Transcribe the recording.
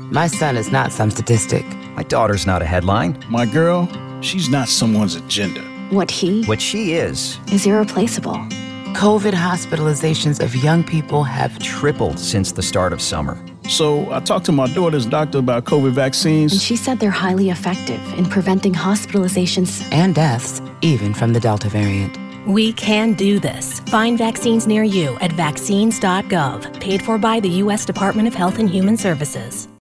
My son is not some statistic. My daughter's not a headline. My girl, she's not someone's agenda. What she is irreplaceable. COVID hospitalizations of young people have tripled since the start of summer. So I talked to my daughter's doctor about COVID vaccines. And she said they're highly effective in preventing hospitalizations and deaths, even from the Delta variant. We can do this. Find vaccines near you at vaccines.gov, paid for by the U.S. Department of Health and Human Services.